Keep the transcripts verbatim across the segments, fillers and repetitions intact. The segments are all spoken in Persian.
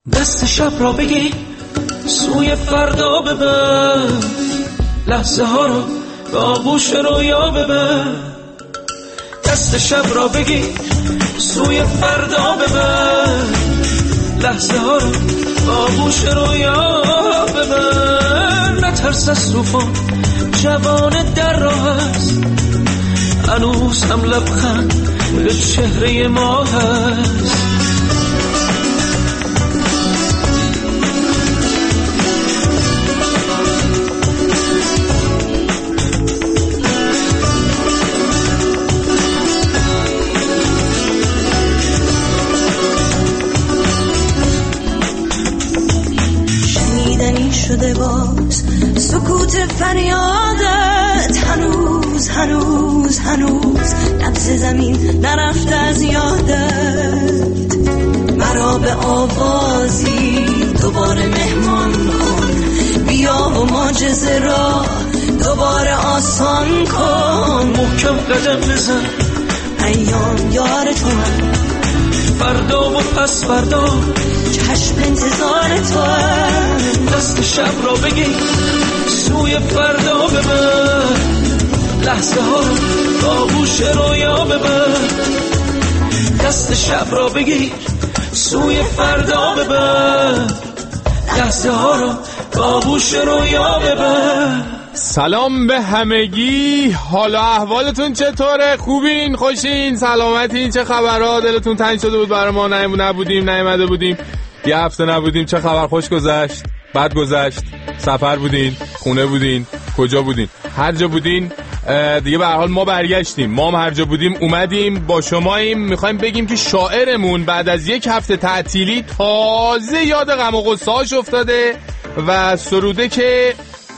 دست شب را بگی سوی فردا ببر، لحظه ها رو به آغوش رویا ببر. دست شب را بگی سوی فردا ببر، لحظه ها رو به آغوش رویا ببر. نترس از طوفان، جوان در راه است، هنوز هم لبخند به چهره ما هست. شده باز سکوت فریادت، هنوز هنوز هنوز نبض زمین نرفته از یادت. مرا به آوازی دوباره مهمان کن، بیا و معجزه را دوباره آسان کن. محکم قدم بزن، ایام یار تو هم، فردا و پس فردا چشم انتظار تو هم. دست شب را بگی سوی فردا ببر، لحظه ها رو با آغوش رویا ببر. دست شب را بگی سوی فردا ببر، لحظه ها رو با آغوش رویا ببر. سلام به همگی، حالا احوالتون چطوره؟ خوبین؟ خوشین؟ سلامتین؟ چه خبرها؟ دلتون تنگ شده بود برای ما نبودیم نیامده بودیم یه هفته نبودیم. چه خبر؟ خوش گذشت؟ بد گذشت؟ سفر بودین؟ خونه بودین؟ کجا بودین؟ هر جا بودین دیگه به هر حال ما برگشتیم. ما هم هر جا بودیم اومدیم با شماییم. میخوایم بگیم که شاعرمون بعد از یک هفته تعطیلی تازه یاد غم و غصه‌اش افتاده و سروده که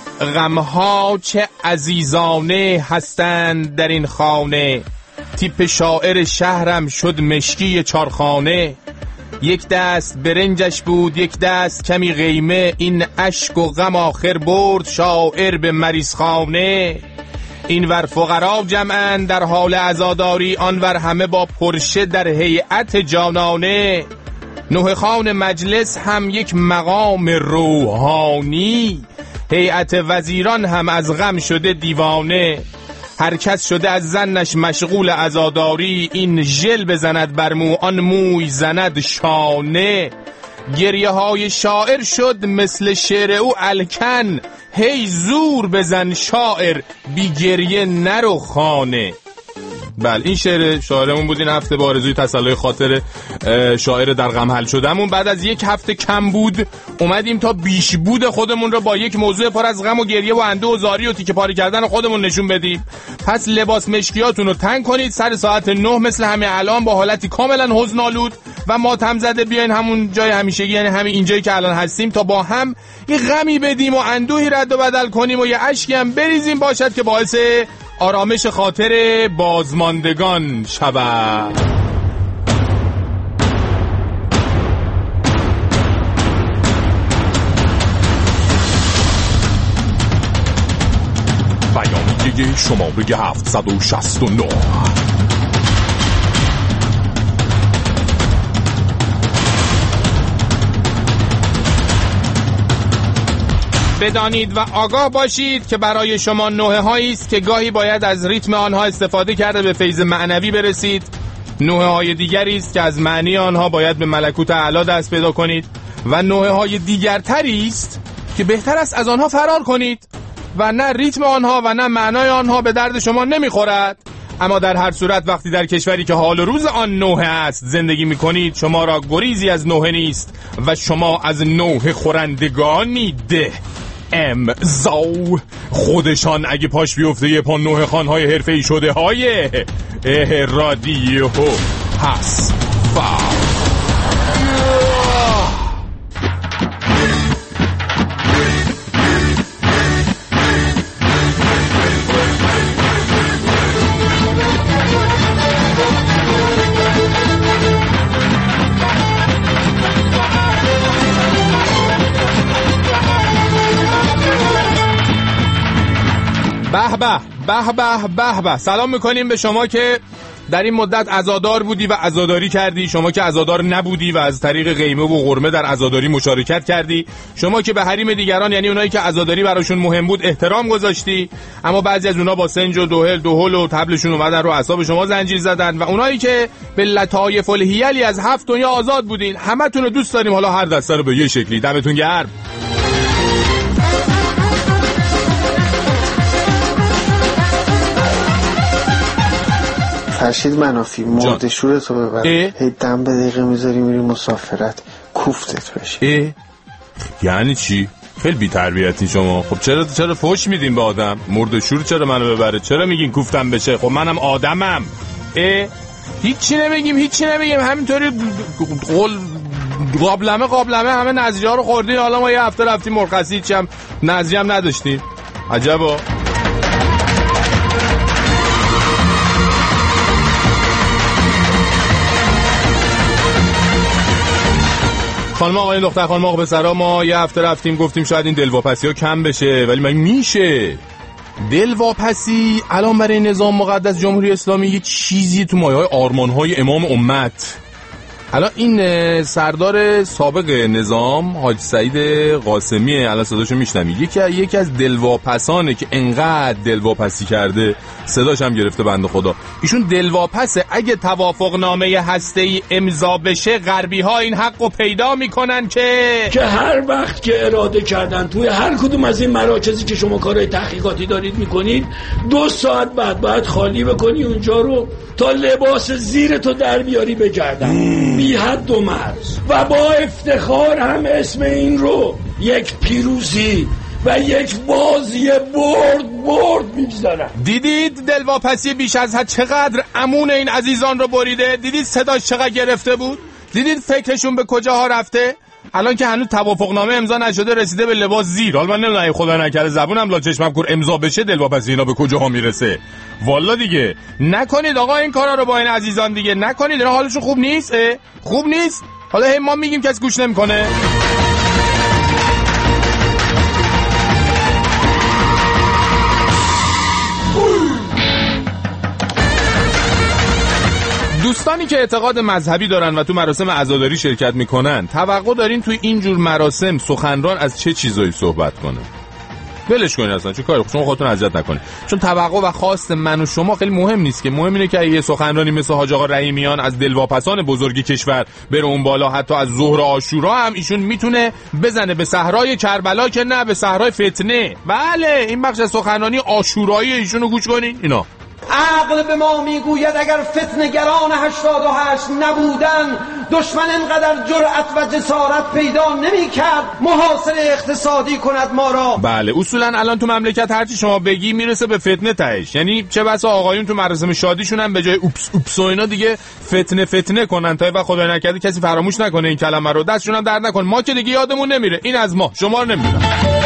غمها چه عزیزانه هستند در این خانه، تیپ شاعر شهرم شد مشکی چارخانه. یک دست برنجش بود یک دست کمی قیمه، این اشک و غم آخر برد شاعر به مریضخانه. این ور فقرا جمعن در حال عزاداری، آنور همه با پرشه در هیئت جانانه. نوح خان مجلس هم یک مقام روحانی، هیئت وزیران هم از غم شده دیوانه. هر کس شده از زنش مشغول عزاداری، این ژل بزند بر مو آن موی زند شانه. گریه های شاعر شد مثل شعر او الکن، هی زور بزن شاعر بی گریه نرو خانه. بله این شعر شاعرمون بود این هفته با آرزوی تسلای خاطر شاعر در غم حل شدمون. بعد از یک هفته کم بود اومدیم تا بیش بود خودمون رو با یک موضوع پر از غم و گریه و اندوه و زاری و تیکه پاره کردن خودمون نشون بدیم. پس لباس مشکیاتون رو تنگ کنید، سر ساعت نه مثل همه الان با حالتی کاملا حزن‌آلود و ماتم زده بیاین همون جای همیشگی، یعنی همین اینجایی که الان هستیم، تا با هم یه غمی بدیم و اندوهی رد و بدل کنیم و یه اشکی هم بریزیم، باشد که باعث آرامش خاطر بازماندگان شود. بیانیه شماره هفتصد و شصت و نه. بدانید و آگاه باشید که برای شما نوحه هایی است که گاهی باید از ریتم آنها استفاده کرده به فیض معنوی برسید. نوحه های دیگری است که از معنی آنها باید به ملکوت اعلی دست پیدا کنید و نوحه های دیگرتری است که بهتر است از آنها فرار کنید و نه ریتم آنها و نه معنای آنها به درد شما نمیخورد. اما در هر صورت وقتی در کشوری که حال و روز آن نوحه است زندگی میکنید، شما را گریزی از نوحه نیست و شما از نوحه خورندگانید. امضا خودشان اگه پاش بیفته یه پا نوحه خانهای حرفه‌ای شده های رادیو هست. به به به به به به. سلام میکنیم به شما که در این مدت عزادار بودی و عزاداری کردی، شما که عزادار نبودی و از طریق قیمه و قرمه در عزاداری مشارکت کردی، شما که به حریم دیگران یعنی اونایی که عزاداری براشون مهم بود احترام گذاشتی، اما بعضی از اونها با سنج و دوهل دوهل و طبلشون اومدن رو اعصاب شما زنجیر زدن، و اونایی که به لطایف الحیلی از هفت دنیا آزاد بودین. همتون رو دوست داریم، حالا هر دسته رو به یه شکلی. دمتون گرم. فرشید منافی مرد شورتو ببر، هی دم به دقیقه میذاری میری مسافرت کوفتت بشه. یعنی چی؟ خیلی بی تربیتی شما. خب چرا چرا فوش میدین به آدم؟ مرد شور چرا منو ببره؟ چرا میگین کوفتم بشه؟ خب منم آدمم. اه هیچی نمیگیم هیچی نمیگیم همینطوری قول قابلمه قابلمه همه نظریه ها رو خوردین. حالا ما یه هفته رفتیم مرخصی، هیچی هم نظریه هم نداشتیم. عجبا. خانم آقای دختر خانم آقا پسرا، ما یه هفته رفتیم گفتیم شاید این دلواپسی ها کم بشه، ولی مگه میشه؟ دلواپسی الان برای نظام مقدس جمهوری اسلامی یه چیزی تو مایه های آرمان های امام امت. الان این سردار سابق نظام حاج سعید قاسمی، الان صداشو میشنمی، یکی یکی از دلواپسانه که انقدر دلواپسی کرده، صداش هم گرفته بنده خدا. ایشون دلواپسه. اگه توافق نامه هسته‌ای امضا بشه غربی ها این حقو پیدا میکنن که که هر وقت که اراده کردن توی هر کدوم از این مراکزی که شما کارهای تحقیقاتی دارید میکنید، دو ساعت بعد باید خالی بکنی اونجا رو تا لباس زیر تو در بیاری بگردن بی حد و مرز، و با افتخار هم اسم این رو یک پیروزی و یک بازی برد برد میگذارن. دیدید دلواپسی بیش از حد چقدر امون این عزیزان رو بریده؟ دیدید صداش چقدر گرفته بود؟ دیدید فکرشون به کجاها رفته؟ الان که هنوز توافقنامه امضا نشده رسیده به لباس زیر. حالا من نمیدونم خدا نکرده زبونم لا چشمم کور امضا بشه دلواپسی اینا به کجاها میرسه. والا دیگه نکنید آقا این کارا رو با این عزیزان دیگه نکنید. اینا حالشون خوب نیست. خوب نیست. حالا هی ما میگیم کسی گوش نمیکنه. دوستانی که اعتقاد مذهبی دارن و تو مراسم عزاداری شرکت میکنن، توقع دارین توی اینجور مراسم سخنران از چه چیزایی صحبت کنه؟ ولش کنین اصلا، چه کاری، شما خودتون اذیت نکنین. چون توقع و خواست من و شما خیلی مهم نیست که، مهم اینه که یه سخنرانی مثل حاج آقا رحیمیان از دلواپسان بزرگ کشور بره اون بالا، حتی از ظهر عاشورا هم ایشون میتونه بزنه به صحرای کربلا که نه به صحرای فتنه. بله این بخش از سخنرانی عاشورایی ایشونو گوش کنین. اینا عقل به ما میگوید اگر فتنه‌گران هشتاد و هشت نبودن، دشمن اینقدر جرأت و جسارت پیدا نمی‌کرد محاصره اقتصادی کند ما را. بله اصولا الان تو مملکت هرچی شما بگی میرسه به فتنه تهش. یعنی چه بسا آقایون تو مراسم شادیشون هم به جای اوپس اوپس و اینا دیگه فتنه فتنه کنن تا و خدای نکرده کسی فراموش نکنه این کلمه رو، دستشون هم درد نکنه. ما که دیگه یادمون نمیره. این از ما، شما رو نمیدونم.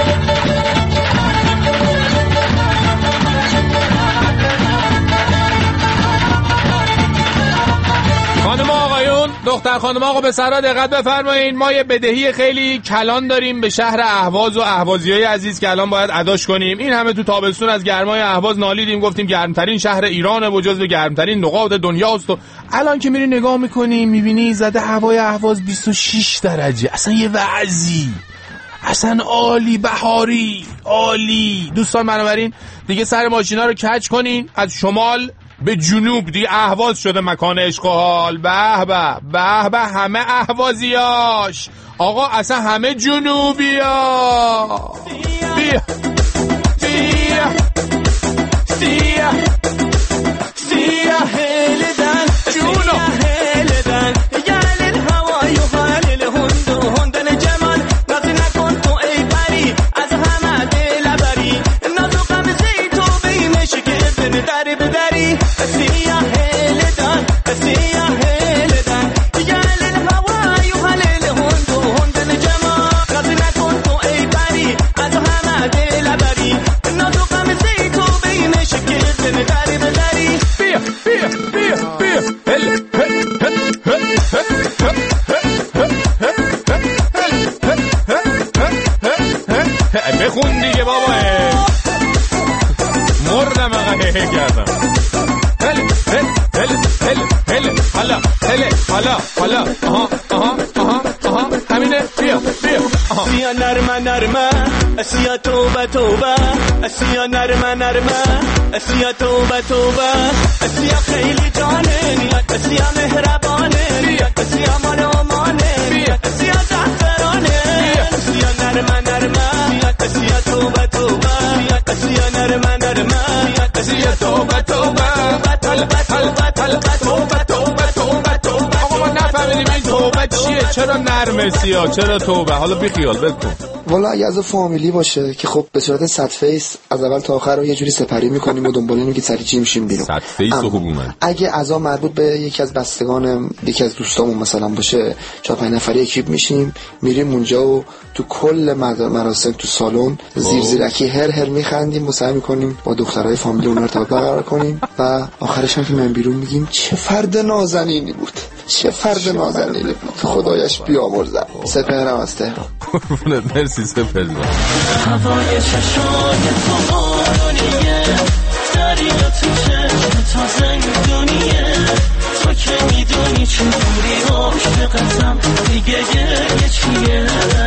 خانم آقایون، دختر خانم آقا پسرا دقت بفرمایید. ما یه بدهی خیلی کلان داریم به شهر اهواز و اهوازیای عزیز که الان باید اداش کنیم. این همه تو تابستون از گرمای اهواز نالیدیم، گفتیم گرمترین شهر ایرانه و جزو گرمترین نقاط دنیاست، و الان که میری نگاه میکنی میبینی زده هوای اهواز بیست و شش درجه. اصلا یه وضعی اصلا عالی، بهاری عالی. دوستان بنابراین دیگه سر ماشینا رو کج کنین، از شمال به جنوب دی اهواز شده مکان عشق و حال. به به به به همه اهوازیاش آقا، اصلا همه جنوبیا. بیا بیا بیا بیا هلدن جونو هلدن یال الهوای و حال الهند و هندن جمال ناز نکن تو ای پری از همه دل بری نازو قمزی تو بیمش که ابن داری بدری سیا هلدن سیا هلدن یال الهوای و حال الهند و هندن جمال ناز نکن تو ای پری از همه دل بری نازو قمزی اسیا نرمه نرمه اسیا توبه توبه اسیا نرمه نرمه اسیا توبه توبه اسیا خیلی جانه اسیا مهربانه اسیا منامانه اسیا زعفرانه اسیا نرمه نرمه اسیا توبه توبه اسیا نرمه نرمه اسیا توبه توبه توبه توبه توبه توبه توبه توبه. آقا ما نفهمیدیم این توبه چیه؟ چرا نرمه سیا؟ چرا توبه؟ حالا بی خیال بکن. والا اگه از فامیلی باشه که خب به صورت صد فیس از اول تا آخر رو یه جوری سپری میکنیم و دنبال اینو که سریع میشیم بیرون. صد فیس خوب اومد. اگه عزا مربوط به یکی از بستگان یکی از دوستامون مثلا باشه، چهار پنج نفری اکیپ میشیم میریم اونجا و تو کل مراسم تو سالن زیر زیرکی هر هر میخندیم و سعی میکنیم با دخترای فامیلی اون رو ارتباط برقرار کنیم و آخرش هم که من بیرون میگیم چه فرد نازنینی بود، چه فرد نازنینی بود، خدایش بیامرزه. سپهرم از تهران. مرسی سپهر. هوای چشای تو آرانیه دریا تو چشم تا زندونیه تو که میدونی چجوری عاشقتم دیگه گریه چیه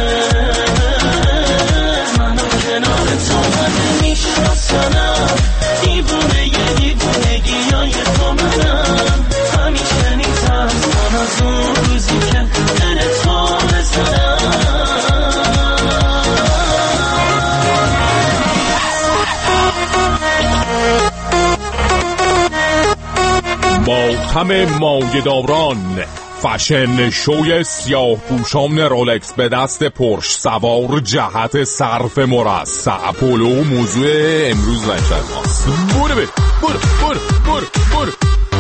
منو کنار تو من میشناسنم دیوونه یه دیوونگی های تو منم همیشه نیترسم از اون روزی که دل تو بزنم. ماتم مایه‌داران، فشن شوی سیاه پوشان رولکس به دست پرش سوار جهت صرف مرصع پولو موضوع امروز نشد ماست. برو برو برو برو برو برو.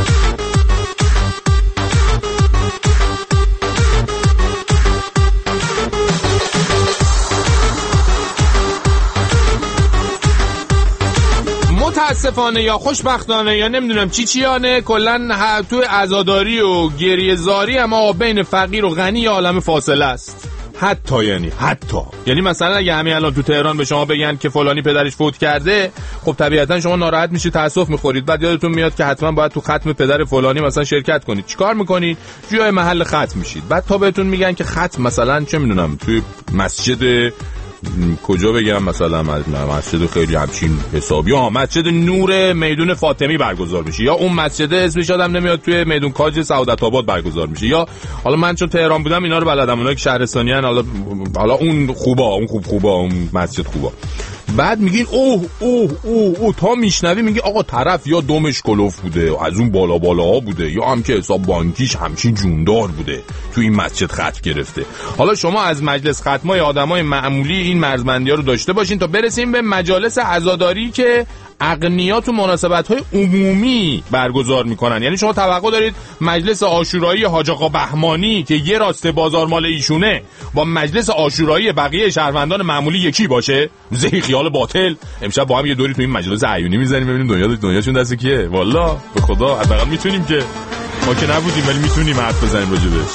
متاسفانه یا خوشبختانه یا نمیدونم چی چیانه کلن تو عزاداری و گریه زاری اما بین فقیر و غنی یه عالم فاصله است. حتی یعنی حتی یعنی مثلا اگه همین الان تو تهران به شما بگن که فلانی پدرش فوت کرده، خب طبیعتا شما ناراحت میشید، تاسف میخورید، بعد یادتون میاد که حتما باید تو ختم پدر فلانی مثلا شرکت کنید. چیکار میکنید؟ جای محل ختم میشید. بعد تا بهتون میگن که ختم مثلا چه میدونم توی مسجد کجا بگم، مثلا مسجد خیلی همچین حسابی ها مسجد نور میدون فاطمی برگزار میشه، یا اون مسجد اسمش یادم نمیاد توی میدون کاج سعادت آباد برگزار میشه، یا حالا من چون تهران بودم اینا رو بلدم، اونایی که شهرستانی ان حالا حالا اون خوبا اون خوب خوبا اون مسجد خوبا. بعد میگین اوه اوه اوه اوه تا میشنوی میگی آقا طرف یا دومش کلوف بوده، از اون بالا بالاها بوده، یا هم که حساب بانکیش همچین جوندار بوده تو این مسجد ختم گرفته. حالا شما از مجلس ختمای آدمای معمولی این مرزبندی‌ها رو داشته باشین تا برسیم به مجالس عزاداری که اغنیا تو مناسبت‌های عمومی برگزار میکنن. یعنی شما توقع دارید مجلس عاشورایی حاج آقا بهمانی که یه راست بازار مال ایشونه با مجلس عاشورایی بقیه شهروندان معمولی یکی باشه؟ زهی خیال باطل. امشب با هم یه دوری تو این مجلس عیونی میزنیم ببینیم دنیا دنیاشون دست کیه. والله به خدا حداقل میتونیم که ما که نبودیم ولی میتونیم حرف بزنیم راجبش.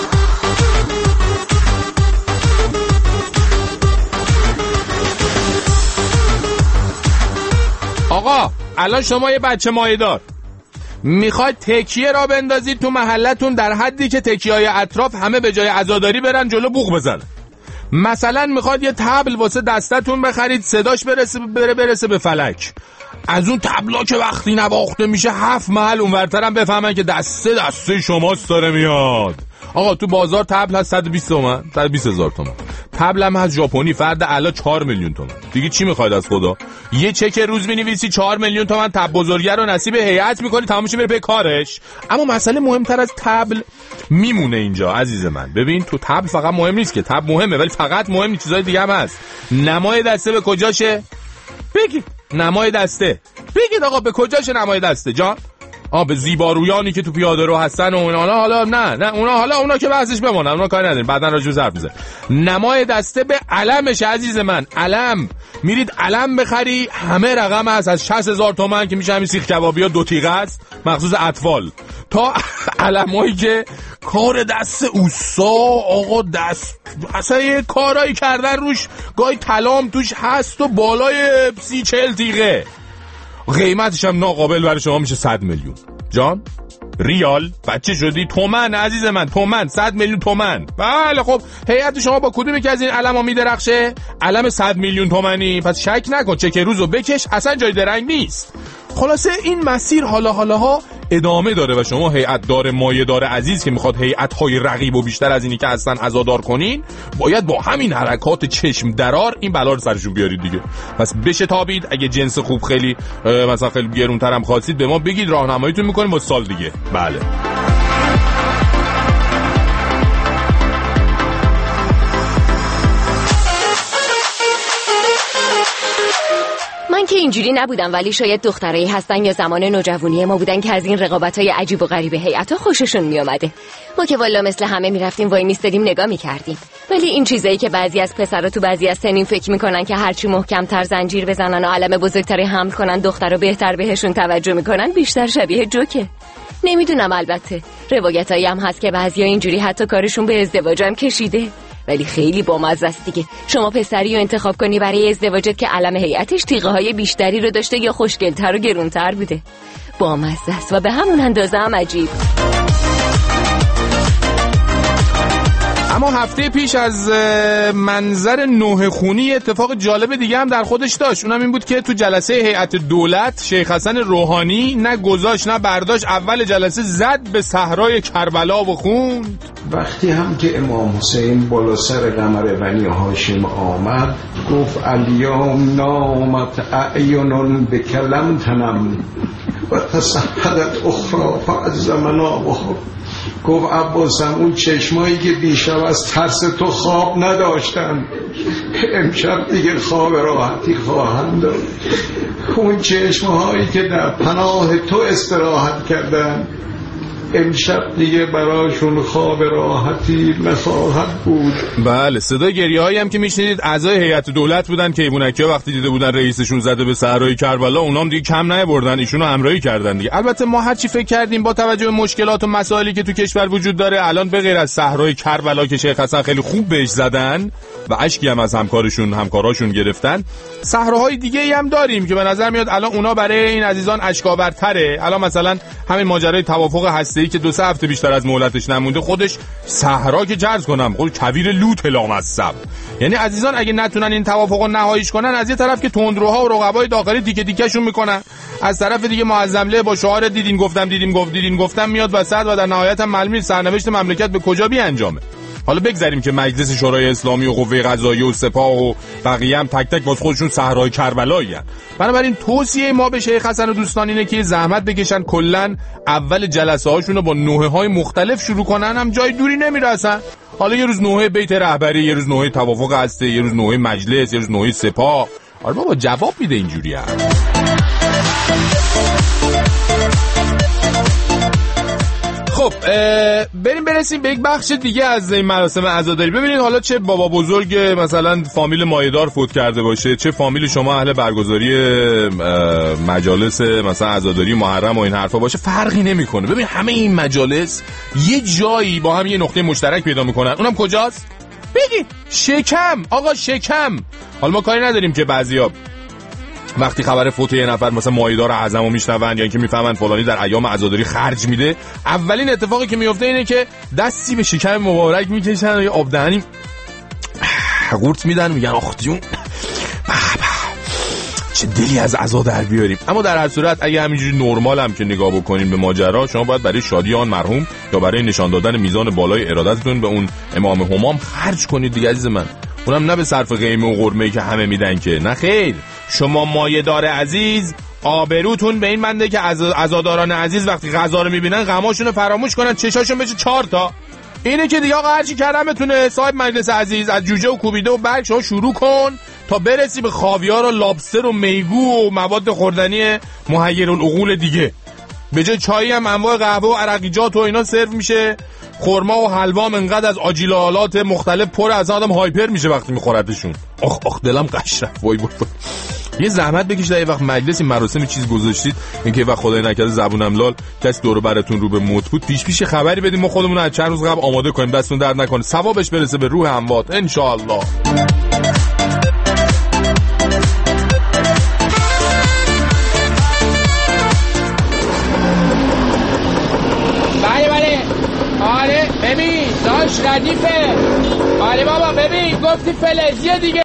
آقا الان شما یه بچه مایه‌دار میخواید تکیه را بندازید تو محلتون در حدی که تکیه‌های اطراف همه به جای عزاداری برن جلو بوق بزنن. مثلا میخواید یه تبل واسه دستتون بخرید صداش برسه بره برسه به فلک. از اون تبلا که وقتی نواخته میشه هفت محل اونورترم بفهمن که دسته دسته شماست داره میاد. آقا تو بازار تبل هست صد و بیست تومن، صد و بیست هزار تومن. تبل هم هست ژاپنی فرد اعلی چهار میلیون تومن. دیگه چی میخواید از خدا؟ یه چک روز می‌نویسی چهار میلیون تومن تبل بزرگه رو نصیب هیئت می‌کنی تمام میشه میره پی کارش. اما مسئله مهمتر از تبل میمونه اینجا عزیز من. ببین تو تبل فقط مهم نیست که تبل مهمه ولی فقط مهم نیست، چیزای دیگه هم هست. نمای دسته به کجاشه؟ بگید نمای دسته. بگید آقا به کجاشه نمای دسته جان؟ آ به زیبارویانی که تو پیاده رو هستن و اونا حالا نه نه اونا حالا اونا که بحثش بمونه، اونا کاری نداریم، بعدن راجع به حرف میزنیم. نمای دسته به علمش عزیز من. علم میرید علم بخری همه رقم هست، از شصت هزار تومان که میشه همین سیخ کبابی ها دو تیغه است مخصوص اطفال تا علمایی که کار دست اوسا آقا دست اصلا یه کارایی کردن روش گاهی طلام توش هست و بالای سی چهل تیغه، قیمتش هم ناقابل برای شما میشه صد میلیون. جان ریال؟ بچه شدی؟ تومن عزیز من، تومن، صد میلیون تومن. بله خب هیئت شما با کدومی که از این علما میدرخشه؟ علم صد میلیون تومانی. پس شک نکن، چک روزو بکش، اصلا جای درنگ نیست. خلاصه این مسیر حالا حالاها ادامه داره و شما هیئت دار مایه دار عزیز که میخواد هیئت‌های رقیب و بیشتر از اینی که هستن عزادار کنین، باید با همین حرکات چشم درار این بلا رو سرشون بیارید دیگه. پس بشه تابید، اگه جنس خوب خیلی مثلا خیلی گرون‌تر هم خواستید به ما بگید، راهنماییتون میکنیم با سال دیگه. بله. من که اینجوری نبودم، ولی شاید دخترایی هستن یا زمان نوجوانی ما بودن که از این رقابت‌های عجیب و غریب هیئت‌ها خوششون میومده. ما که والا مثل همه میرفتیم وای میستادیم نگاه میکردیم. ولی این چیزایی که بعضی از پسرا تو بعضی از سنین فکر میکنن که هرچی محکم‌تر زنجیر بزنن و علم بزرگتری حمل کنن دخترا بهتر بهشون توجه میکنن، بیشتر شبیه جوکه. نمیدونم، البته روایتایی هم هست که بعضیا اینجوری حتی کارشون به ازدواج هم کشیده، ولی خیلی بامزه است دیگه. شما پسری رو انتخاب کنی برای ازدواجت که علم هیئتش تیغه های بیشتری رو داشته یا خوشگل‌تر و گرونتر بوده. بامزه است و به همون اندازه هم عجیب. اما هفته پیش از منظر نوحه خونی اتفاق جالب دیگه هم در خودش داشت. اونم این بود که تو جلسه هیئت دولت شیخ حسن روحانی نه گذاشت نه برداشت، اول جلسه زد به صحرای کربلا و خوند. وقتی هم که امام حسین بالا سر قمر بنی هاشم آمد، گفت الیوم نامت اعینون بکلم تنم و تصحدت اخرى فعز منابها. گفت عباسم اون چشمایی که دیشب از ترس تو خواب نداشتن امشب دیگه خواب راحتی خواهند داشت. اون چشمهایی که در پناه تو استراحت کردن امشب دیگه براشون خواب راحتی نخواهد بود. بله، صدای گریه هایی هم که میشنیدید اعضای هیئت دولت بودن که ایبونکیا وقتی دیده بودن رئیسشون زده به صحرای کربلا، اونام دیگه کم نیاوردن، ایشونو همراهی کردن دیگه. البته ما هر چی فکر کردیم با توجه به مشکلات و مسائلی که تو کشور وجود داره، الان به غیر از صحرای کربلا که شیخ حسن خیلی خوب بهش زدن و اشکی هم از همکارشون همکاراشون گرفتن، صحراهای دیگه ای هم داریم که به نظر میاد الان اونا برای این عزیزان اشکاورتره. الان مثلا همین ماجرای توافق هسته‌ای که دو سه هفته بیشتر از مهلتش نمونده، خودش صحرا که جرز کنم خود کویر لوت لامصب. یعنی عزیزان اگه نتونن این توافق رو نهاییش کنن، از یه طرف که تندروها و رقبای داخلی تیکه تیکه‌شون میکنن، از طرف دیگه معظمله با شعار دیدین گفتم دیدین گفت دیدین گفتم میاد وسط و در نهایت هم معلومه سرنوشت مملکت به کجا بیانجامه. حالا بگذاریم که مجلس شورای اسلامی و قوه قضاییه و سپاه و بقیه هم تک تک واسه خودشون صحرای کربلایی ان. بنابراین توصیه ما به شیخ حسن و دوستان اینه که زحمت بکشن کلا اول جلسه هاشون رو با نوحه های مختلف شروع کنن، هم جای دوری نمیرسن. حالا یه روز نوحه بیت رهبری، یه روز نوحه توافق هسته، یه روز نوحه مجلس، یه روز نوحه سپاه. آره بابا جواب میده اینجوری هم. خب بریم برسیم به یک بخش دیگه از این مراسم عزاداری. ببینید حالا چه بابا بزرگ مثلا فامیل مایه‌دار فوت کرده باشه، چه فامیل شما اهل برگزاری مجالس مثلا عزاداری محرم و این حرفا باشه، فرقی نمیکنه. ببین همه این مجالس یه جایی با هم یه نقطه مشترک پیدا میکنن. اونم کجاست؟ بگید شکم. آقا شکم. حالا ما کاری نداریم که بعضیا وقتی خبر فوت یه نفر مثلا مایه‌دار اعظمو میشنون یا اینکه میفهمن فلانی در ایام عزاداری خرج میده، اولین اتفاقی که میفته اینه که دستی به شکم مبارک میکشن و یه آب دهنی قورت میدن، میگن آخ جون چه دلی از عزا در بیاریم. اما در هر صورت اگه همینجوری نرمال هم که نگاه بکنین به ماجرا، شما باید برای شادی آن مرحوم یا برای نشان دادن میزان بالای ارادتتون به اون امام همام خرج کنید دیگه عزیز من. اونم نه به صرف قیمه و قرمه‌ای که همه میدن که، نه خیر. شما مایه‌دار عزیز آبروتون به این بنده که عزاداران عزیز وقتی غذا رو میبینن غماشون رو فراموش کنن، چشاشون بشه چهار تا. اینه که دیگه آقا هرچی کرمتونه صاحب مجلس عزیز، از جوجه و کوبیده و برگ شما شروع کن تا برسی به خاویار و لابستر و میگو و مواد خوردنی محیرالعقول دیگه. به جای چایی هم انواع قهوه و عرقیجات و اینا سرو میشه. خرما و حلوا هم انقدر از آجیلالات مختلف پر از آدم هایپر میشه وقتی میخوردشون. آخ آخ دلم قش رفت. وای وای. یه زحمت بکشید یه وقت مجلس این مراسم چیز گذاشتید، اینکه وقت خدای نکرده زبونم لال کسی دور براتون رو به موت بود، پیش پیش خبری بدیم ما خودمون از چند روز قبل آماده کنیم، دستون درد نکنه، ثوابش برسه به روح اموات ان شاء الله. ردیفه. آره بابا ببین گفتی فلزیه دیگه.